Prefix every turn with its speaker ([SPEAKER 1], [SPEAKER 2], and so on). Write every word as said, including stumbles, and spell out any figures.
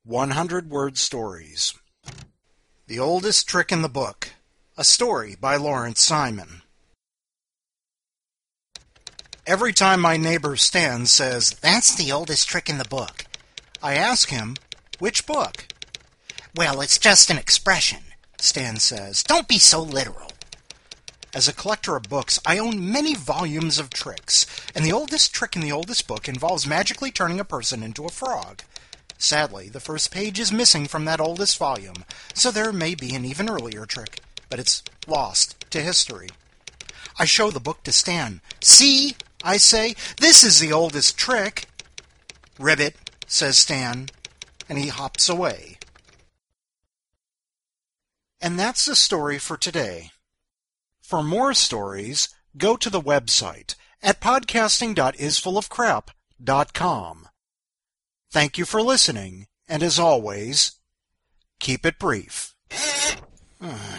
[SPEAKER 1] hundred word stories. The Oldest Trick in the Book. A story by Lawrence Simon. Every time my neighbor Stan says, "That's the oldest trick in the book," I ask him, "Which book?"
[SPEAKER 2] "Well, it's just an expression," Stan says. "Don't be so literal."
[SPEAKER 1] As a collector of books, I own many volumes of tricks, and the oldest trick in the oldest book involves magically turning a person into a frog. Sadly, the first page is missing from that oldest volume, so there may be an even earlier trick, but it's lost to history. I show the book to Stan. "See," I say, "this is the oldest trick." "Ribbit," says Stan, and he hops away. And that's the story for today. For more stories, go to the website at podcasting dot isfullofcrap dot com. Thank you for listening, and as always, keep it brief.